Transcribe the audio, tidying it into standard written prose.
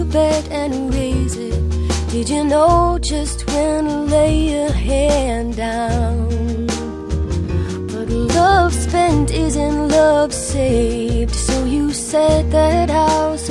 bed and raise it? Did you know just when to lay your hand down? But love spent isn't love saved, so you set that house